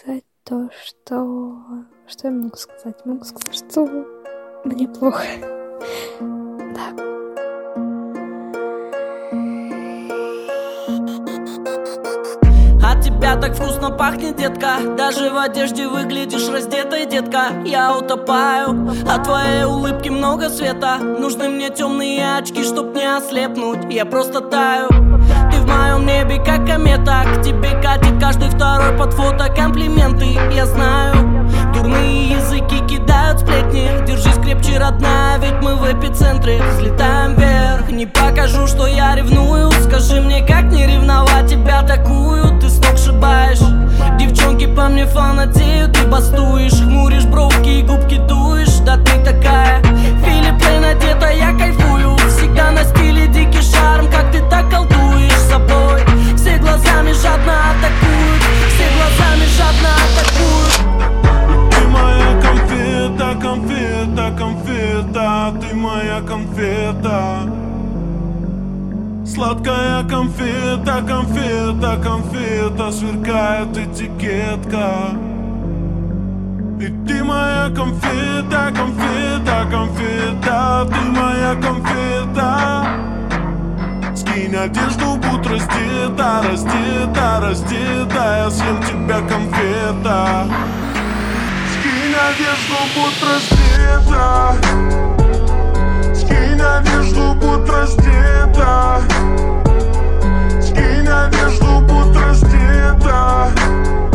сказать то, что... Что я могу сказать? Могу сказать, что мне плохо. Да. От тебя так вкусно пахнет, детка. Даже в одежде выглядишь раздетой, детка. Я утопаю, от твоей улыбки много света. Нужны мне темные очки, чтоб не ослепнуть. Я просто таю. Ты в моем небе, как комета. К тебе катит каждый второй под фото комплименты. Я знаю, дурные языки кидают сплетни. Держись крепче, родная, ведь мы в эпицентре. Взлетаем вверх, не покажу, что я ревную. Скажи мне, как не ревновать тебя такую. Ты с ног шибаешь, девчонки по мне фанатеют. Ты бастуешь, хмуришь бровки и губки дуешь. Да ты такая, Филипп Лейн одета, я кайфую. Всегда на стиле дикий шарм, как ты так колдуешь собой. Все глазами жадно атакуют, все глазами жадно атакуют. Ты моя конфета, конфета, конфета. Ты моя конфета. Сладкая конфета, конфета, конфета. Сверкает этикетка. И ты моя конфета, конфета, конфета. Ты моя конфета. Скинь одежду, будь раздета, раздета, раздета. Я съем тебя, конфета. Скинь одежду, будь раздета. Скинь одежду, будь раздета. Скинь одежду, будь раздета.